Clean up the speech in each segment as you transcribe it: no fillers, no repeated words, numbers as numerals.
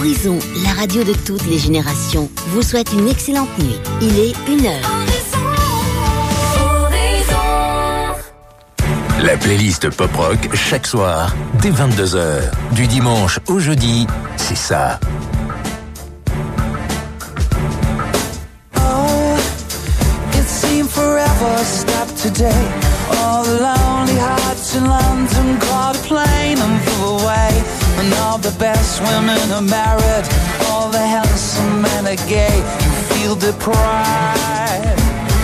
Horizon, la radio de toutes les générations, vous souhaite une excellente nuit. Il est 1h. La playlist pop-rock chaque soir, dès 22h. Du dimanche au jeudi, c'est ça. Oh, it seemed forever stopped today. All the lonely hearts in London caught a plane and flew away. And all the best women are married, all the handsome men are gay. You feel deprived.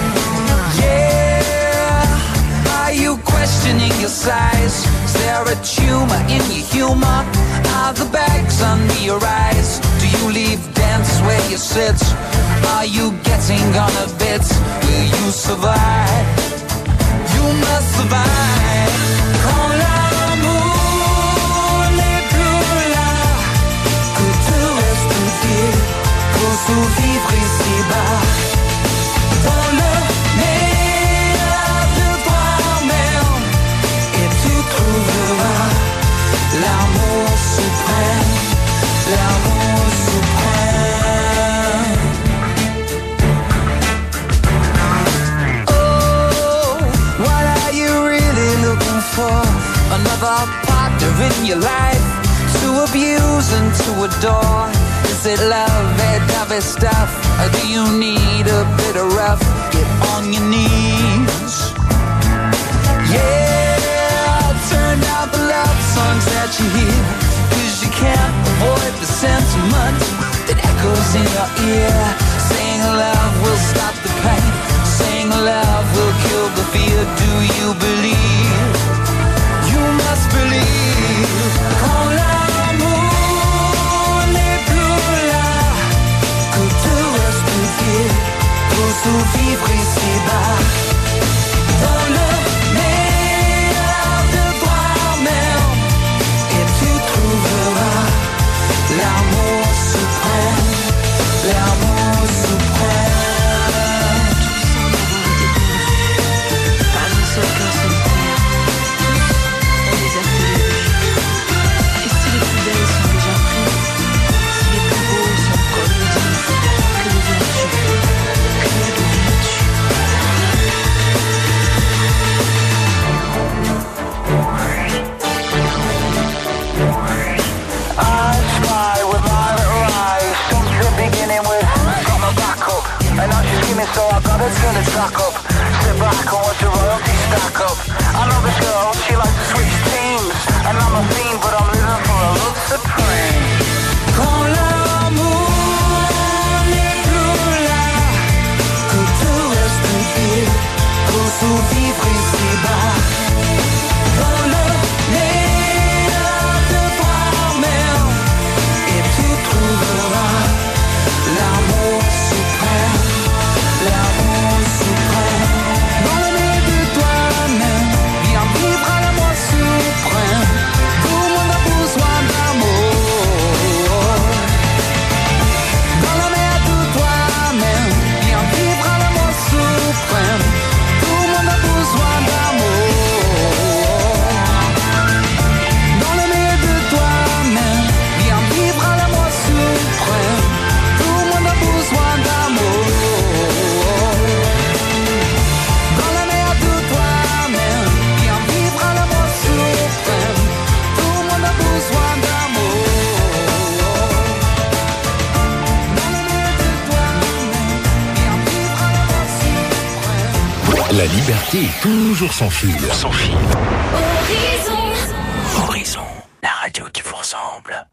Yeah, are you questioning your size? Is there a tumor in your humor? Are the bags under your eyes? Do you leave dance where you sit? Are you getting on a bit? Will you survive? You must survive. Quand l'amour n'est plus là, que tout reste dit pour survivre ici-bas. Dans le meilleur de toi-même, et tu trouveras l'amour suprême, l'amour suprême. Oh, what are you really looking for? Another partner in your life to abuse and to adore. Is it love, that dovey stuff? Or do you need a bit of rough? Get on your knees. Yeah, turn down the love songs that you hear, 'cause you can't avoid the sentiment that echoes in your ear. Saying love will stop the pain, saying love will kill the fear. Do you believe? You must believe. Quand l'amour n'est plus là, que tout reste dit pour survivre ici-bas. Dans le meilleur de toi-même, et tu trouveras l'amour suprême, l'amour suprême. Pas un seul cœur sur terre, on déserte les rues. Et si les plus belles sont déjà prises, si les plus beaux sont comme nous disent, que deviens-tu? Que deviens-tu? I spy with my little eyes, since the beginning with got my back up. And now she's screaming, so I gotta turn the track up. Sit back and watch the royalty stack up. I know this girl, she likes to switch teams, and I'm a fiend, but I'm living for a love supreme. Quand l'amour n'est plus là, que tout reste dit pour survivre ici-bas. Dans le meilleur de toi-même, et tu trouveras l'amour suprême, l'amour suprême. Dans le meilleur de toi-même, viens vivre à l'amour suprême. Tout le monde a besoin d'amour. Dans le meilleur de toi-même, viens vivre à l'amour suprême. Tout le monde a besoin d'amour. Dans le meilleur de toi-même, viens vivre à l'amour suprême. Tout le monde a besoin d'amour. Dans le meilleur de toi-même, viens vivre à l'amour suprême. Tout le monde a besoin d'amour. Dans le meilleur de toi-même, viens vivre à l'amour suprême. La liberté est toujours sans fil. Sans fil. Horizon. Horizon, la radio qui vous ressemble.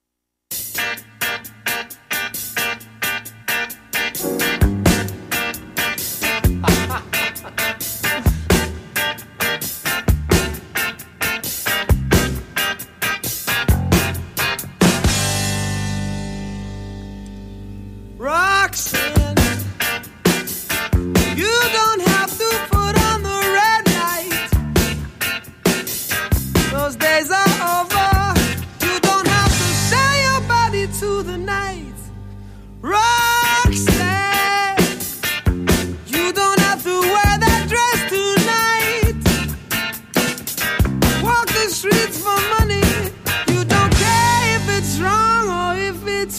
Roxanne, you don't have to put on the red light. Those days are over. You don't have to sell your body to the night. Roxanne, you don't have to wear that dress tonight. Walk the streets for money. You don't care if it's wrong or if it's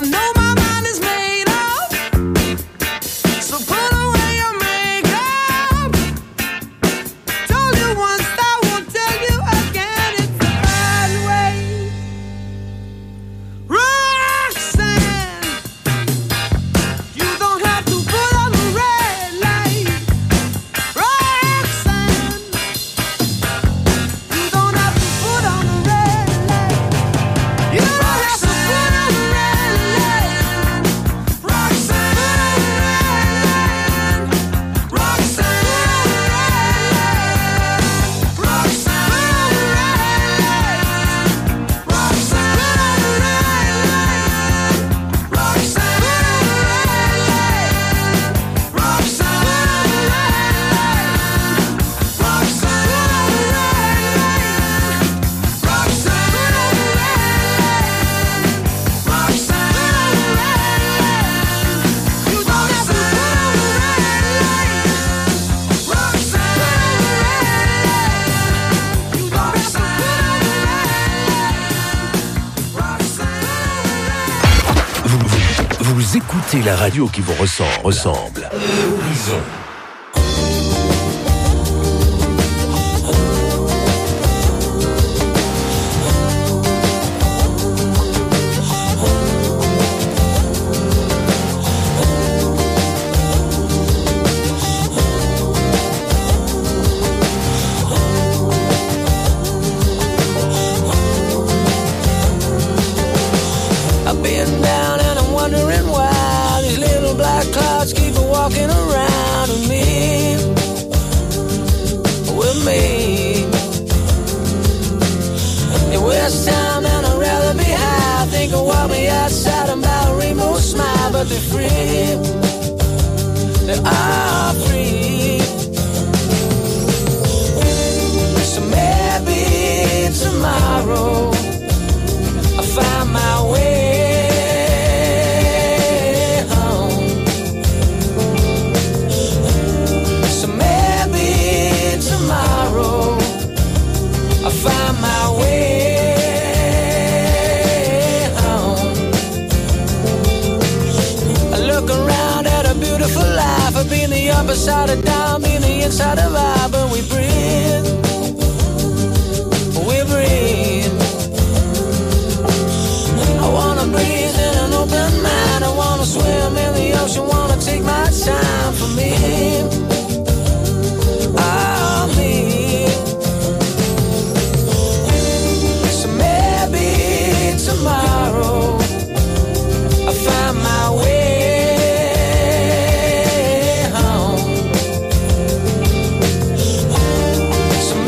Vous écoutez la radio qui vous ressemble. Horizon. Side of down, be the inside of I, but we breathe. I wanna breathe in an open mind. I wanna swim in the ocean, wanna take my time for me. Oh, me. So maybe tomorrow I'll find my way. So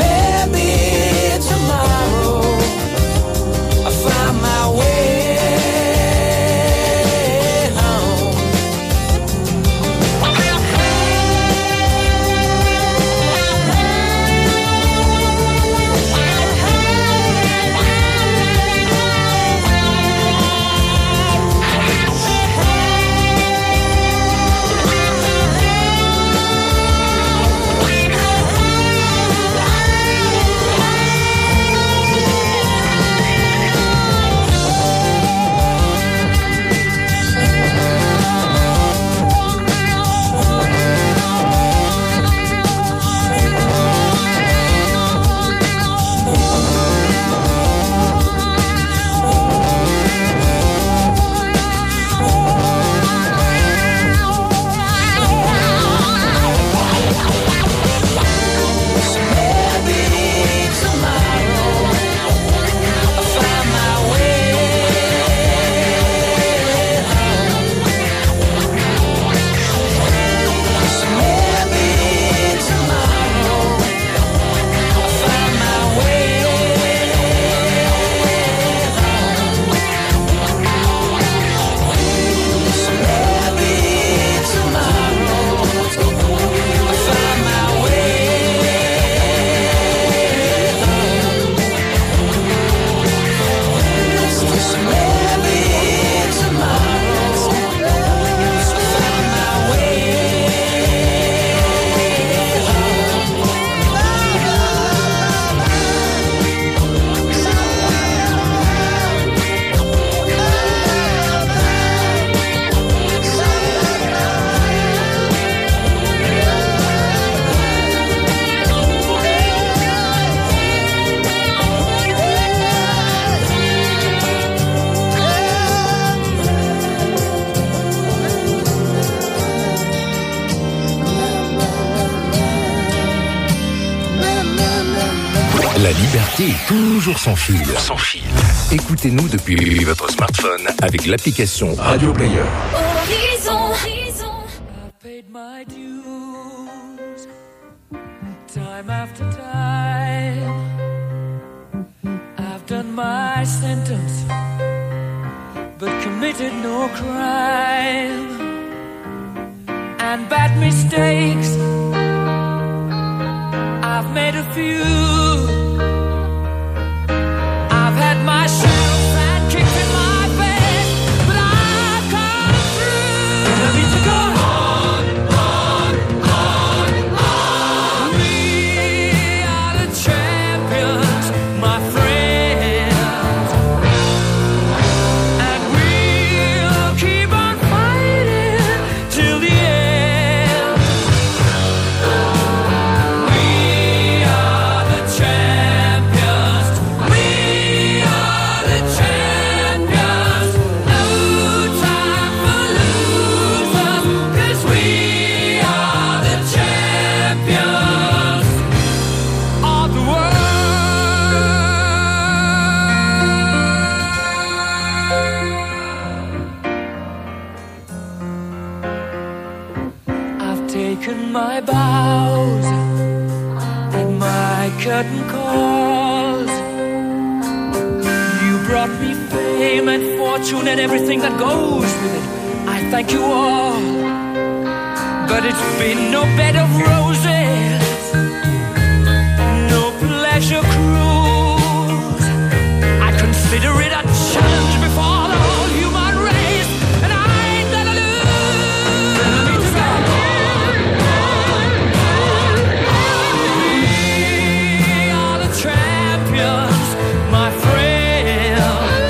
La liberté est toujours sans fil. Sans fil. Écoutez-nous depuis votre smartphone avec l'application Radio Player. Horizon. I've paid my dues, time after time. I've done my sentence, but committed no crime. And bad mistakes, I've made a few. I've had my share of bad kicks in my face, but I've come through. And I need to go on. We are the champions, my friends, and we'll keep on fighting till the end. We are the champions. We are the champions. No time for losers, 'cause we are the champions of the world. I've taken my bows and my curtain calls. You brought me fame and fortune and everything that goes with it. I thank you all, but it's been no bed of roses, no pleasure cruise. I consider it a challenge before the whole human race, and I ain't gonna lose. We are the champions, my friends,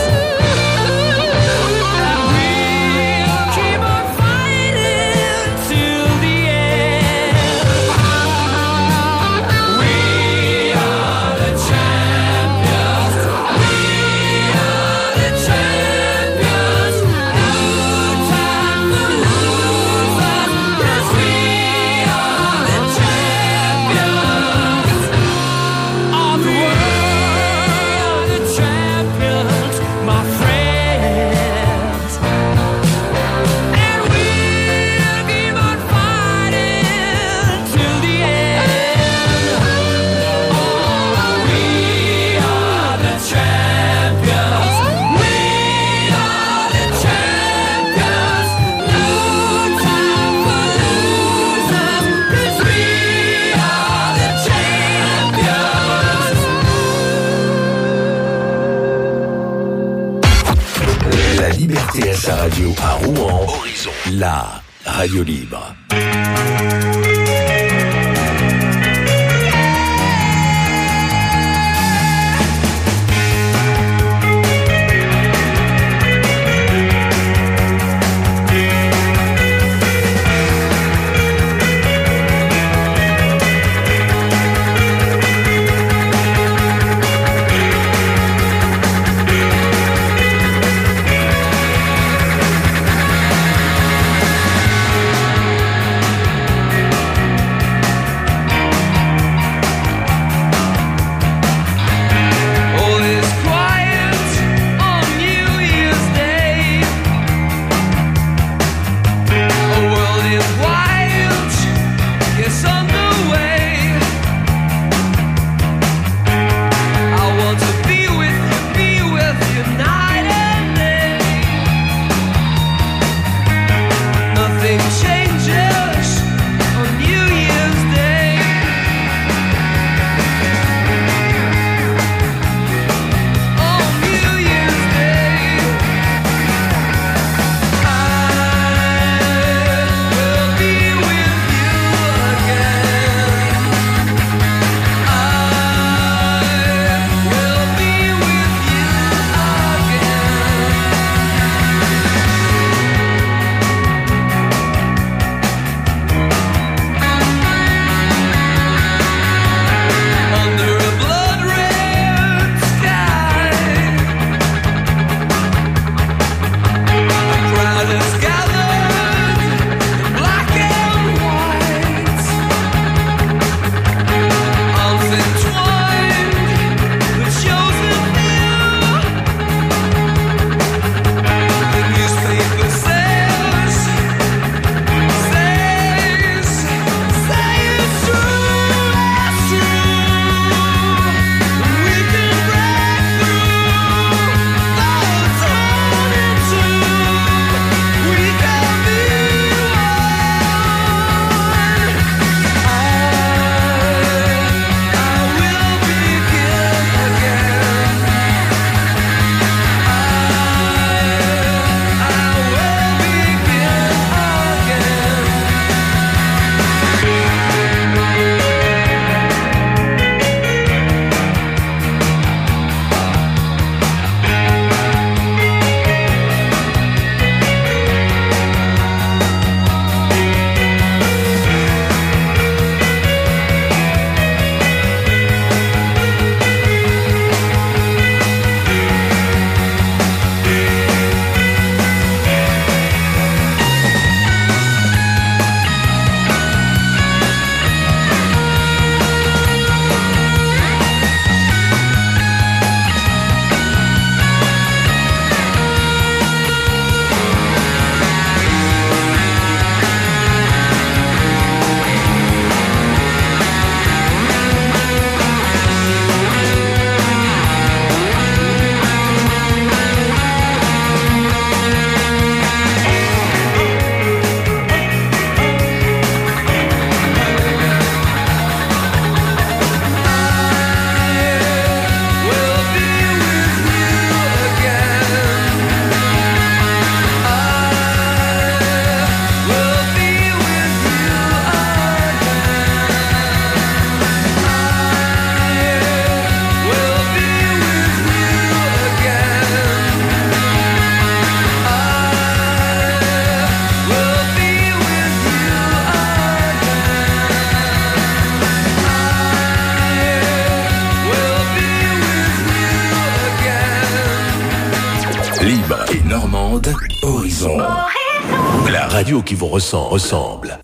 and we'll keep on fighting till the end. We are the champions. We are the champions. No time for losers, 'cause we are the champions of the world. The champions, my friends, and we'll keep on fighting till the end. Oh, we are the champions. We are the champions. No time for losers, 'cause we are the champions. La liberté à sa radio à Rouen. Horizon. La radio libre. écoute Horizon. La radio qui vous ressemble.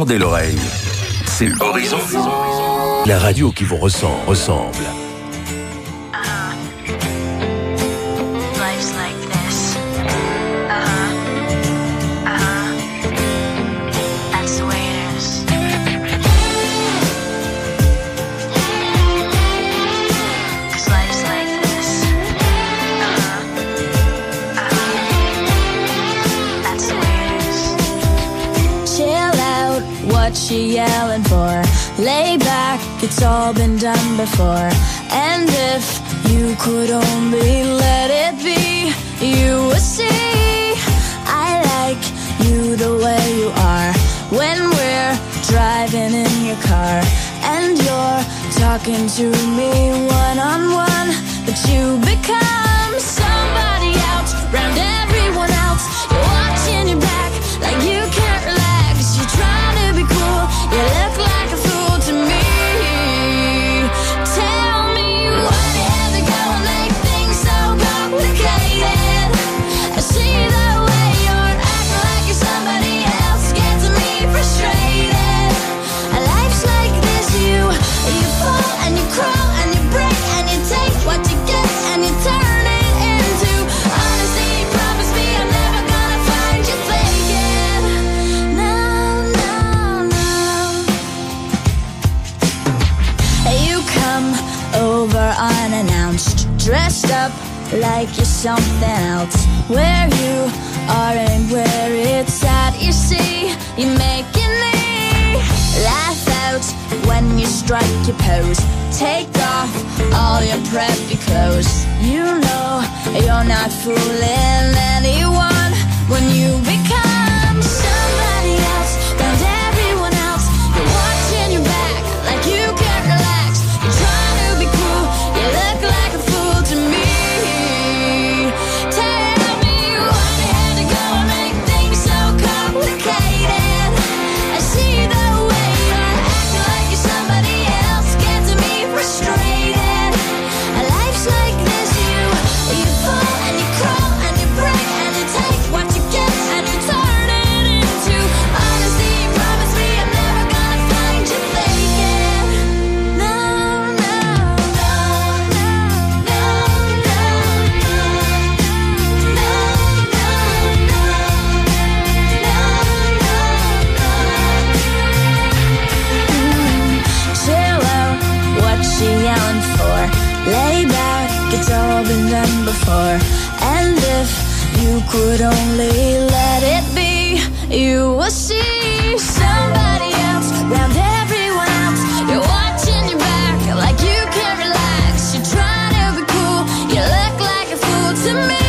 tendez l'oreille. C'est Horizon. La radio qui vous ressemble. Life's like this. That's the way it is. 'Cause life's like this. That's the way it is. Chill out, what you yelling for? Lay back, it's all been done before. And if you could only let it be, you would see I like you the way you are. When we're driving in your car and you're talking to me one-on-one, but you become somebody else, round everyone else. You're watching your back like you can't relax. You're trying to be cool, you look like a fool to me. Tell me what you have to go and make things so complicated. I see the way you're acting like you're somebody else, gets me frustrated. Life's like this, you fall and you crawl and you break and you take what you get and you turn it into honesty. Promise me I'm never gonna find you faking. No, no, no. You come over unannounced, dressed up like you're something else. Where you are and where it's at, you see, you're making me laugh out when you strike your pose. Take off all your preppy clothes. You know you're not fooling anyone when you become somebody else, round everyone else. You're watching your back like you can't relax. You're trying to be cool, you look like a fool to me. Tell me why you had to go and make things so complicated. I see the way you're acting like you're somebody else, gets me frustrated. Life's like this, you fall and you crawl and you break and you take what you get and you turn it into honesty. Promise me I'm never gonna find you faking. No, no, no, no, no, no, chill out, what you yelling for? Lay back, it's all been done before. And if you could only let it be, you will see somebody else, round everyone else. You're watching your back like you can't relax. You're trying to be cool, you look like a fool to me.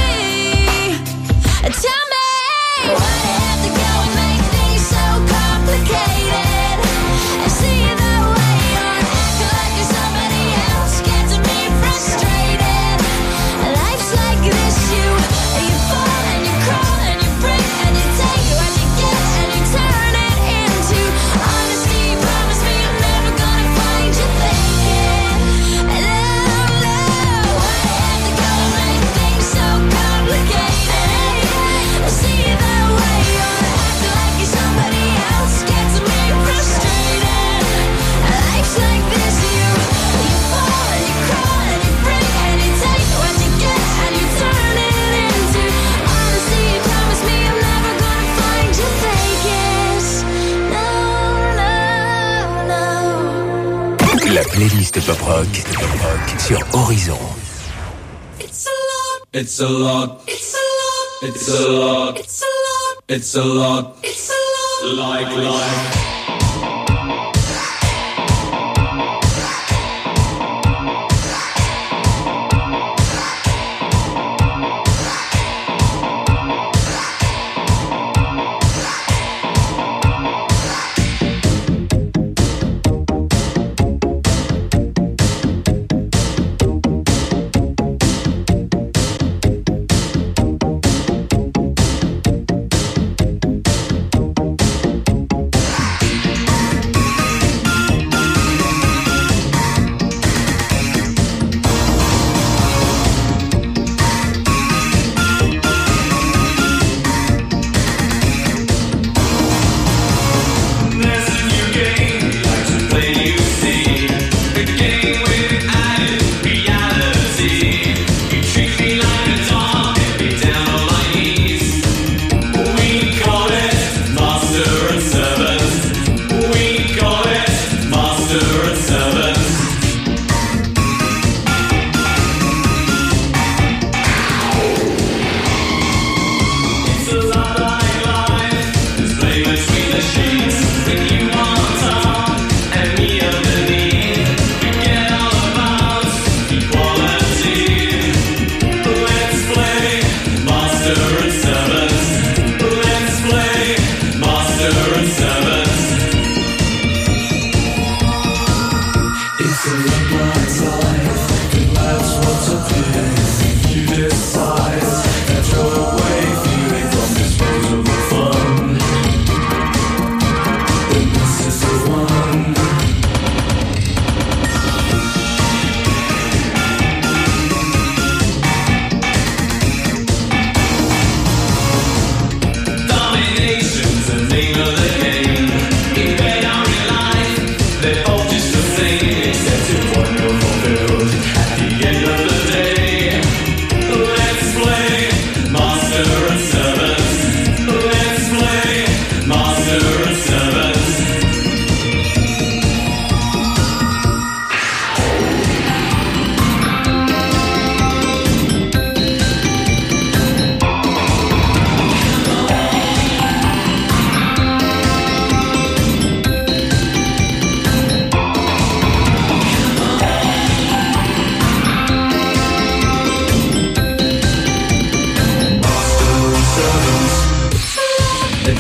Tell me why you have to go and make things so complicated. I see the way you're acting like you're somebody else, gets me frustrated. Life's like this, you fall and you crawl and you break and you take what you get and you turn it into honesty. Promise me I'm never gonna find you faking. No, no, why you have to go and make things so complicated? I see the way you're acting like you're somebody else, gets me frustrated. Life's like this, you fall and you crawl and you break and you take what you get and you turn it into honesty. Promise me I'm never gonna find you faking. No, no, no. La playlist Pop Rock sur Horizon. It's a lot. It's a lot. It's a lot. It's a lot. It's a lot. It's a lot. It's a lot. Like.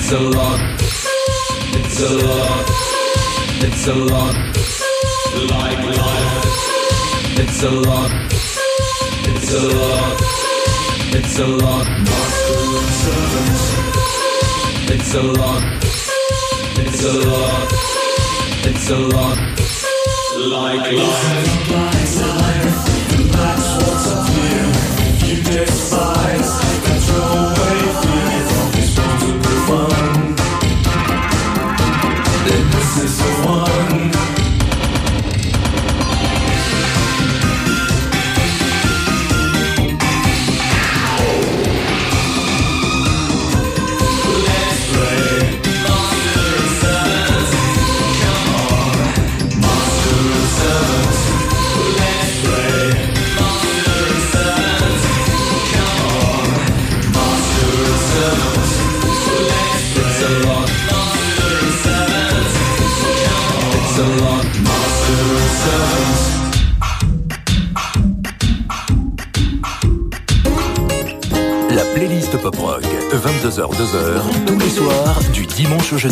It's a lot. It's a lot. It's a lot. Like life. It's a lot. It's a lot. It's a lot. Master and servants. It's a lot. It's a lot. It's a lot. Like life. It's a life. And that's what's up here. You despise and throw away fear from disposable fun. Then this is the one. La playlist Pop Rock, 22h, 2h, tous les soirs, du dimanche au jeudi.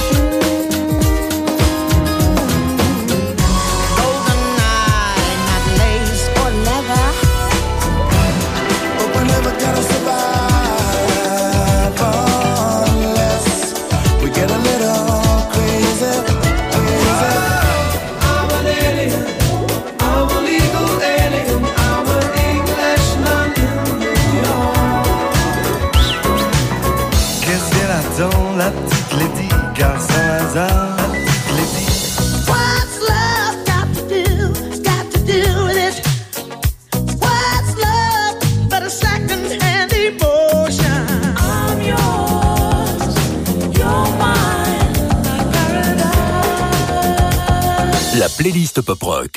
La playlist Pop Rock.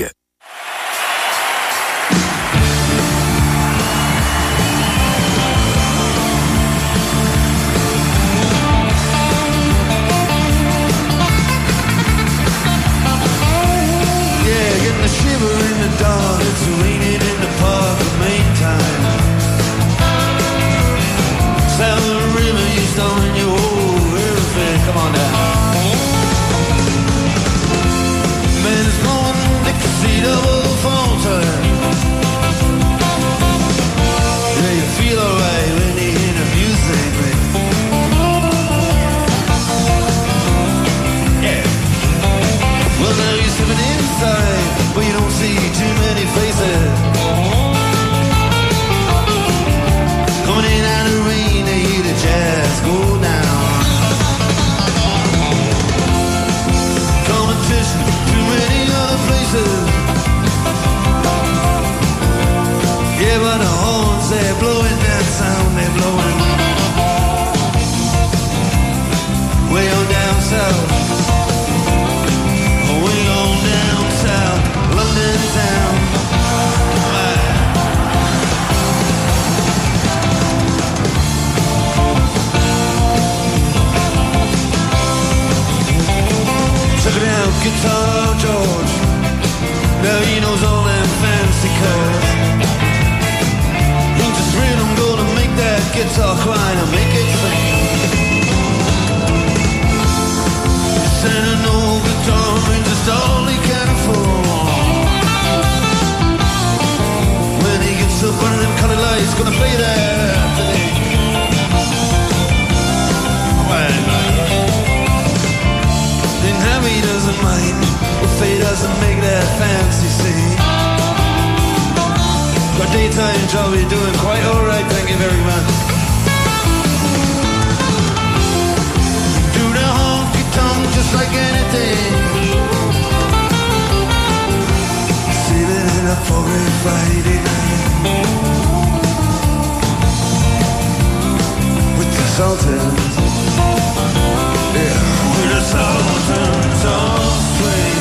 Guitar George, now he knows all them fancy chords. He just rhythm gonna make that guitar cry and make it sing. Send an old guitar and just all he can afford. When he gets up under them colored lights, gonna play that today. Then Harry doesn't mind if he doesn't make that fancy scene. Got daytime job, you're doing quite alright, thank you very much. Do the honky tonk just like anything. Saving it up for a Friday night with the Sultans. Yeah, with the Sultans on swing.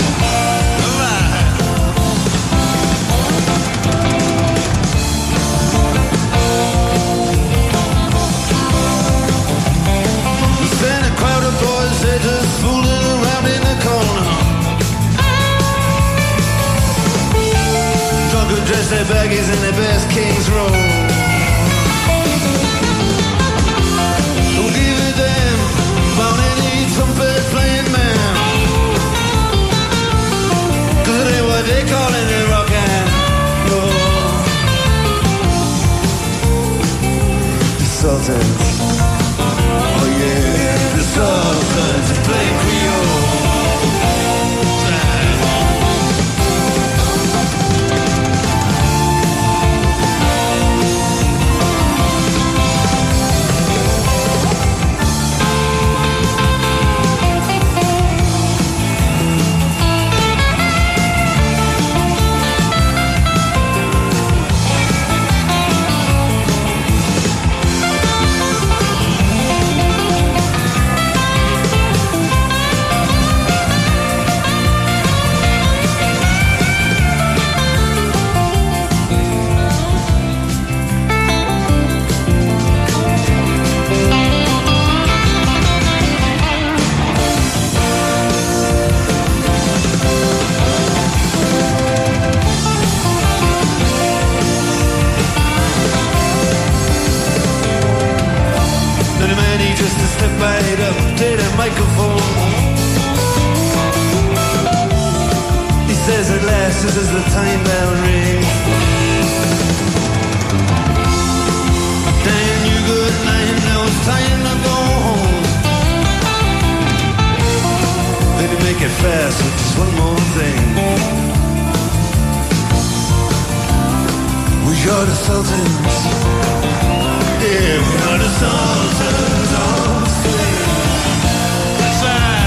Then a crowd of boys, they're just fooling around in the corner. Drunk and dressed their baggies in their best King's Road. Don't give a damn microphone. He says at last this is the time bell rings. Dan, you good night, now it's time to go home. Then you make it fast with just one more thing. We are the Sultans. Yeah, we are the Sultans of Swing. That's right.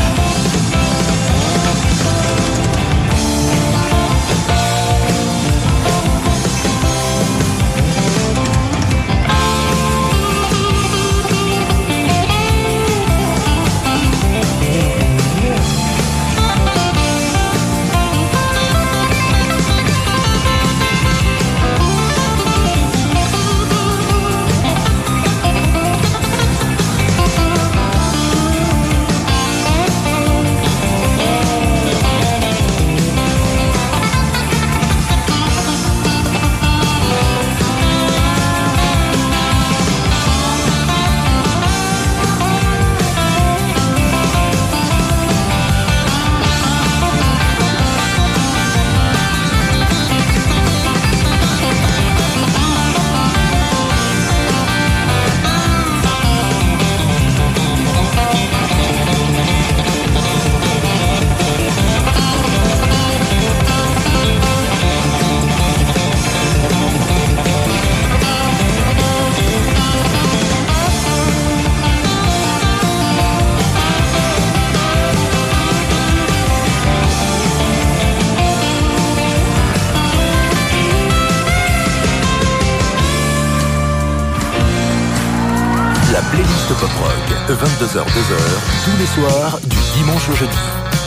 La playlist Pop Rock, 22h, 2h, tous les soirs, du dimanche au jeudi.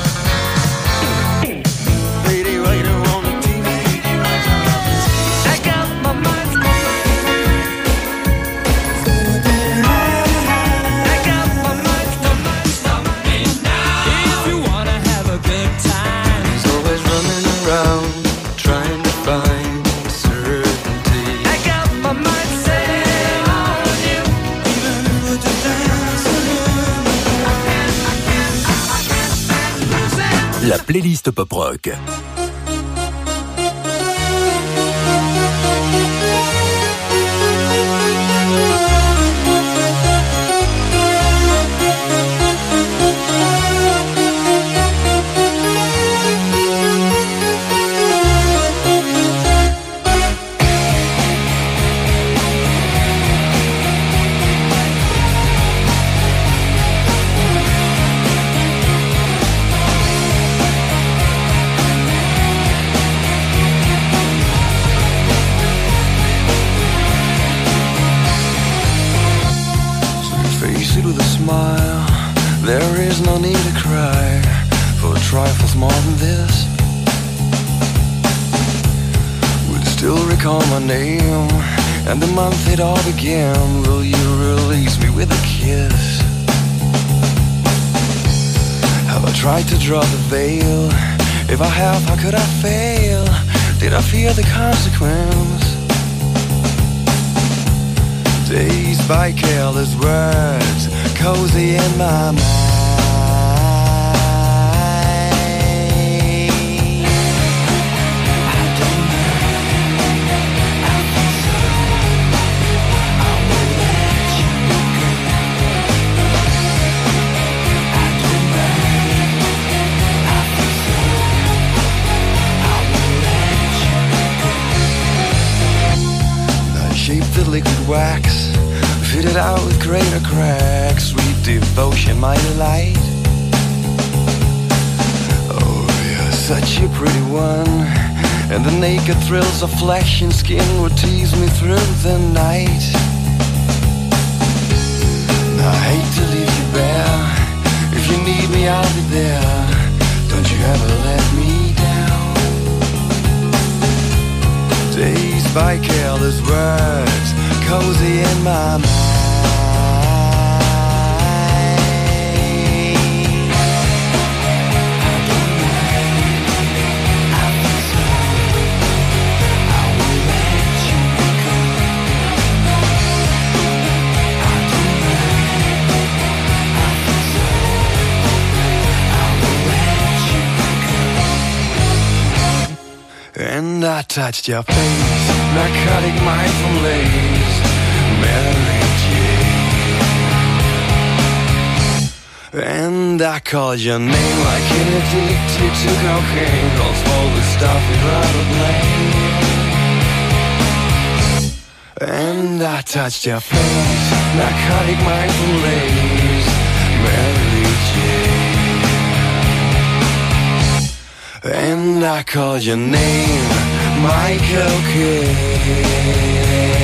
La playlist Pop Rock. There is no need to cry for trifles more than this. Will you still recall my name and the month it all began? Will you release me with a kiss? Have I tried to draw the veil? If I have, how could I fail? Did I fear the consequence? Dazed by careless words, cozy in my mind. Shaped the liquid wax, fitted out with greater cracks. Sweet devotion, my delight. Oh, you're such a pretty one, and the naked thrills of flesh and skin would tease me through the night. Now I hate to leave you bare. If you need me, I'll be there. Don't you ever let me down. Dazed by careless words, cozy in my mind. I touched your face, narcotic mind from lace, Mary Jane. And I called your name like an addicted to cocaine, calls all the stuff you'd rather blame. And I touched your face, narcotic mind from lace, Mary Jane. And I called your name, Michael Kidd.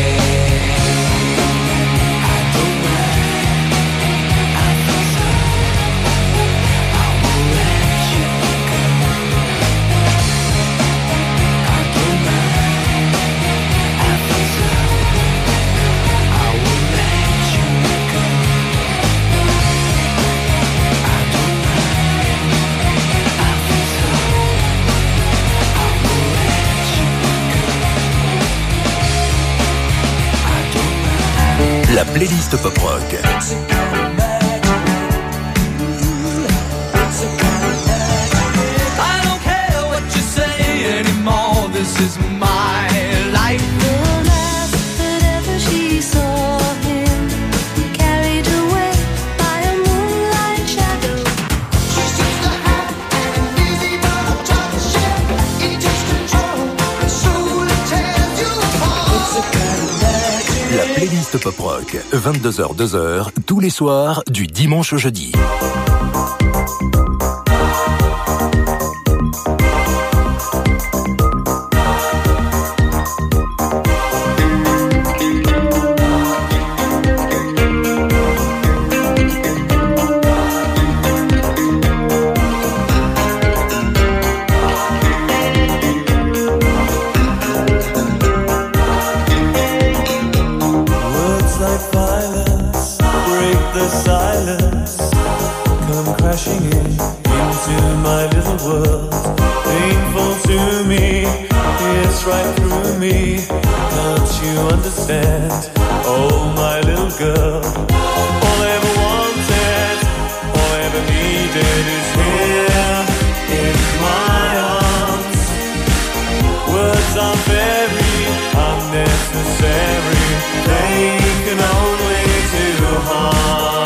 La playlist Pop Rock. I don't care what you say anymore. This is my life. The last that ever she saw him, carried away by a moonlight shadow. She seems to have an easy touch, it takes control, and slowly tears you apart. It's a kind of magic. La playlist Pop Rock, 22h, 2h, tous les soirs, du dimanche au jeudi. Right through me, can't you understand? Oh, my little girl, all I ever wanted, all I ever needed is here in my arms. Words are very unnecessary, they can only do harm.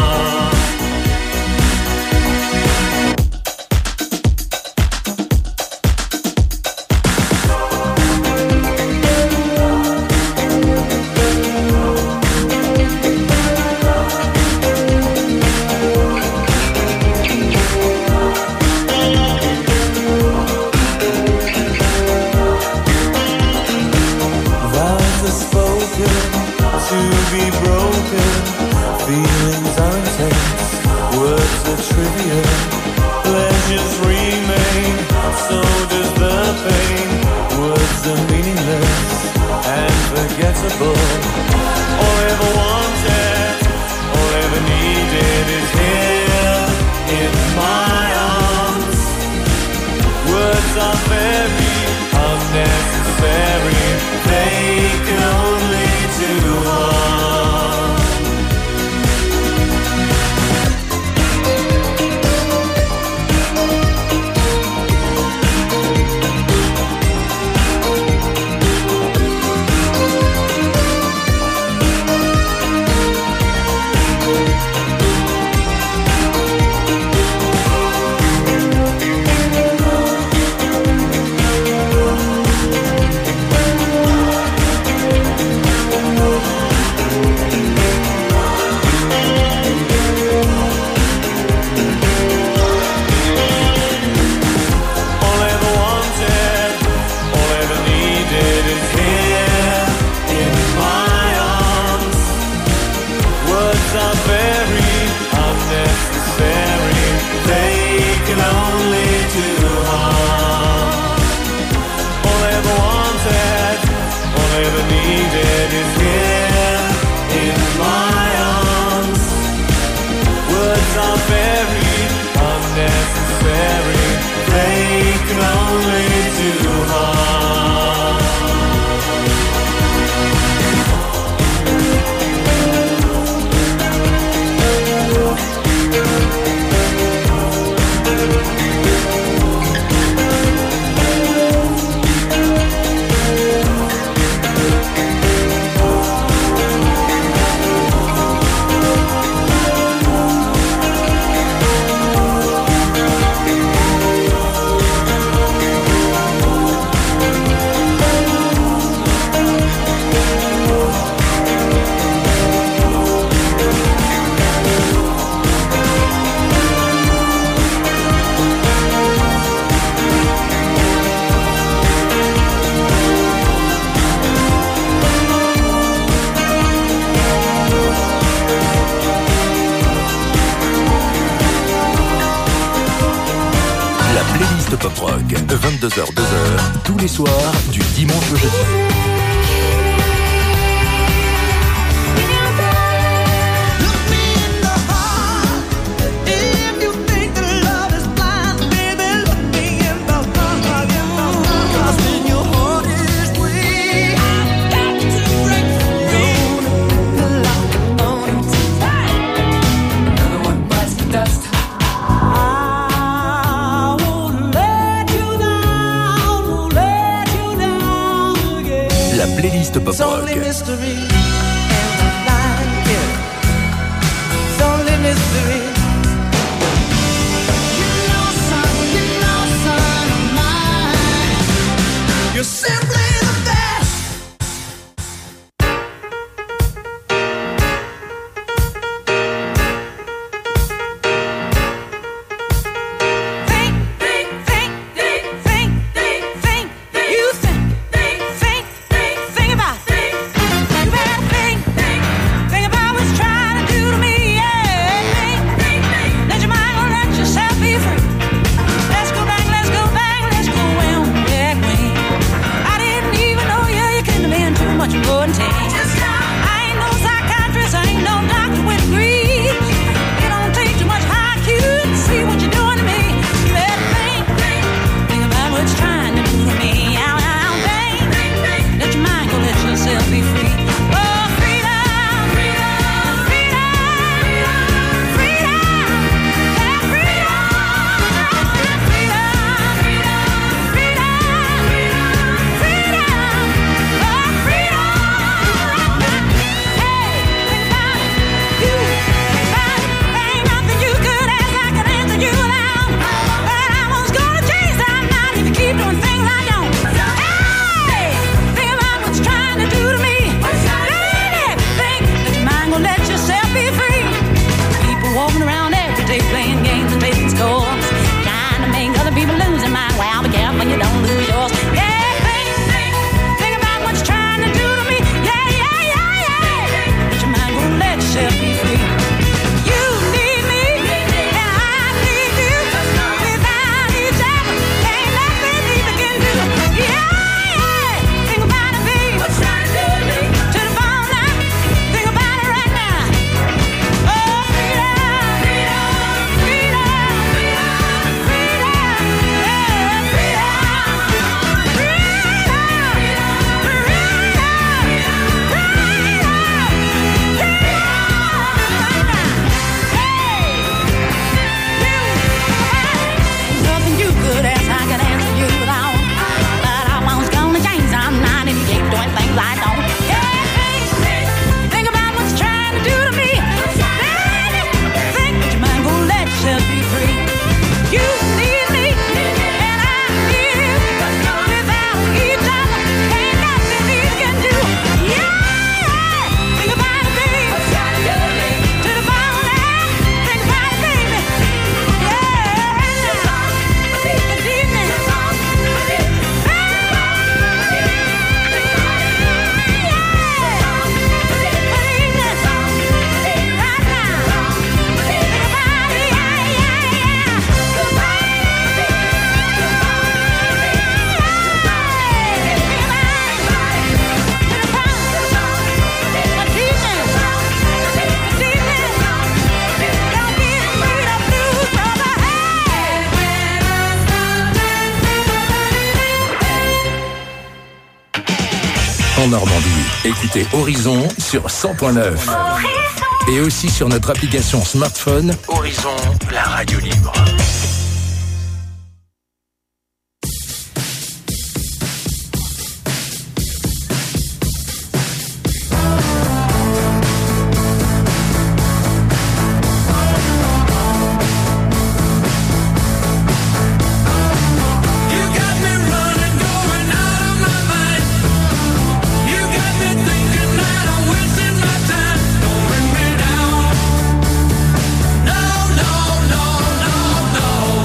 Pop Rock, 22h, 2h, tous les soirs, du dimanche au jeudi. La playlist Pop Rock. You're simply the best. Think about it. You better think about what's trying to do to me. Yeah. Let your mind go, let yourself be free. Let's go back, let's go back, let's go back, queen. I didn't even know you couldn't have been too much more than 10. I ain't no psychiatrist, I ain't no doctor with a degree. You don't take too much IQ to see what you're doing to me. You better think about what's trying to do to me. Out, think. Let your mind go, let yourself be free. Oh, freedom, freedom, freedom, freedom, yeah, freedom, freedom, freedom, freedom, oh, freedom. Hey, think about it, you think about it. There ain't nothing you could ask I can answer you without. But I was gonna change that night if you keep doing things I don't. Hey, think about what's trying to do to me. Think, let your mind go, let yourself be free. People walking around every day playing games and taking scores, trying to make other people lose their mind. Well, be careful you don't lose yours. Yeah, think about what's trying to do to me. Yeah. Let your mind go, let yourself be free. You need me, and I need you. Without each other, ain't nothing we can do. Yeah. Think about it, baby. What's trying to do to me? To the bone now. Think about it right now. Oh, freedom, freedom, freedom, freedom, yeah, freedom, nothing you could ask, I could answer you without. But I was gonna change, I'm not, and you keep doing things I don't. Yeah, think about what's trying to do to me. Think, let your mind go, let yourself be free. You need me, and I need you. Without each other, ain't nothing we can do. Yeah, think about it, baby. To the bone now, think about it, baby. En Normandie, écoutez Horizon sur 100.9. Et aussi sur notre application smartphone Horizon, la radio libre. You got me running, going out of my mind. You got me thinking that I'm wasting my time. Don't bring me down. No, no, no, no, no.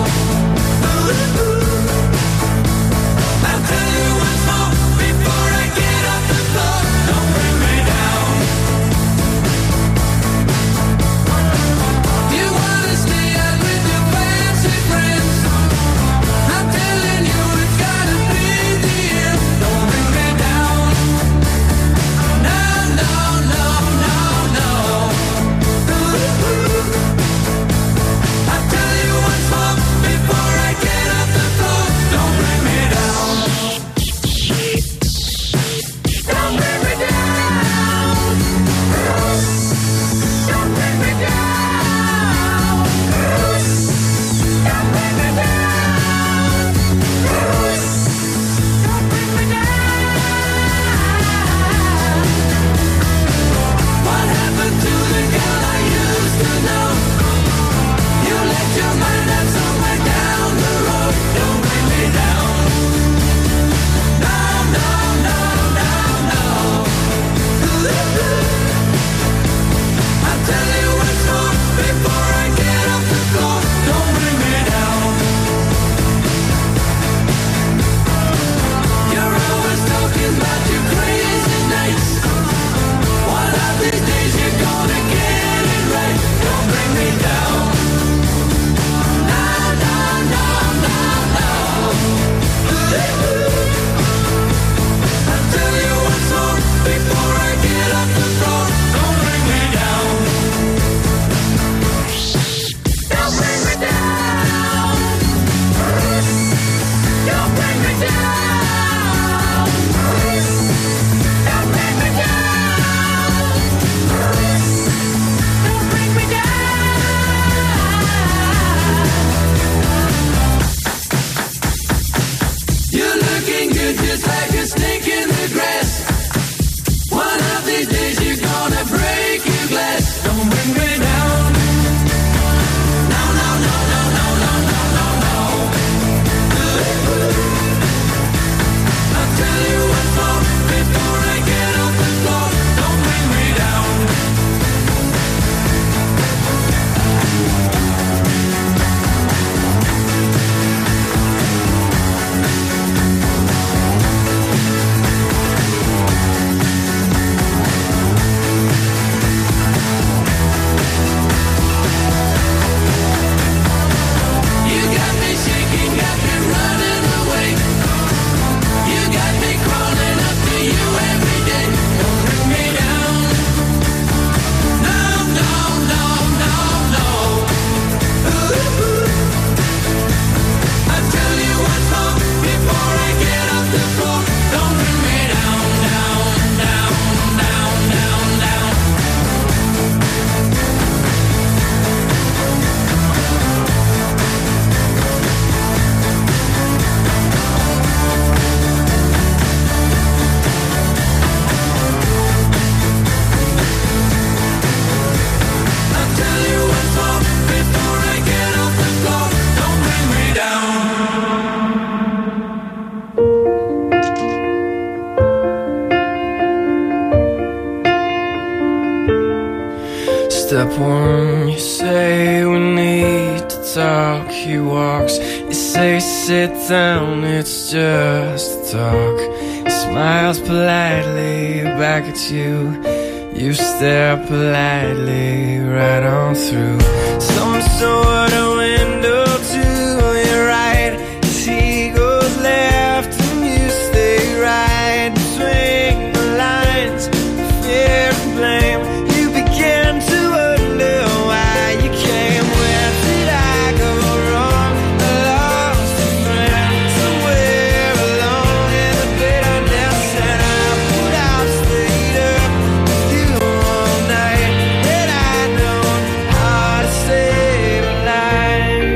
bring me down. No, no, no, no, no, no, no, no, no. I'll tell you what's wrong before I get off the floor. Don't bring me down. You got me shaking, got me running away. You got me crawling up to you every day. Don't bring me down. No, no, no, no, no. Ooh. I'll tell you what's wrong before I get off the floor. Don't bring me down, down, down, down, down, down. I'll tell you what's wrong before I get off the floor. Don't bring me down. Step one, you say we need to talk. He walks, you say sit down, it's just talk. He smiles politely back at you. You stare politely right on through some sort of window to your right. As he goes left and you stay right between the lines, fear and blame. You begin to wonder why you came. Where did I go wrong? I lost a friend somewhere alone in the bitterness, and I put out, stayed up with you all night. Had I known how to save a life.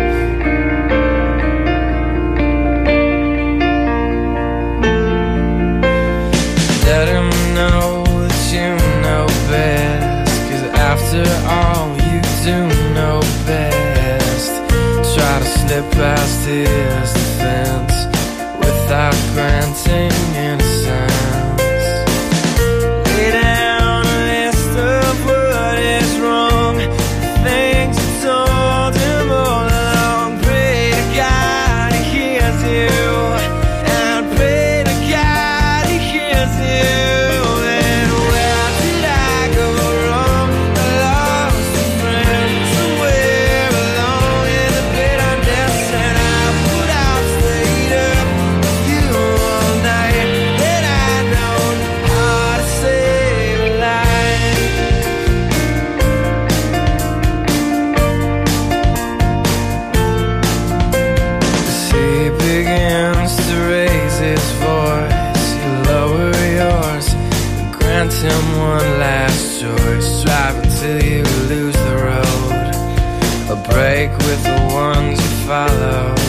Let him know that you know best, 'cause after all you do know best. Try to slip past his defense without granting innocence. Lay down a list of what is wrong, the things you told him all along. Pray to God he hears you, and pray to God he hears you. And where did I go wrong? I lost a friend somewhere alone in the bitterness, and I put out, stayed up with you all night. Had I known how to save a life. As he begins to raise his voice, you lower yours and grant him one last choice. Drive until you lose the road, a break with the ones you follow.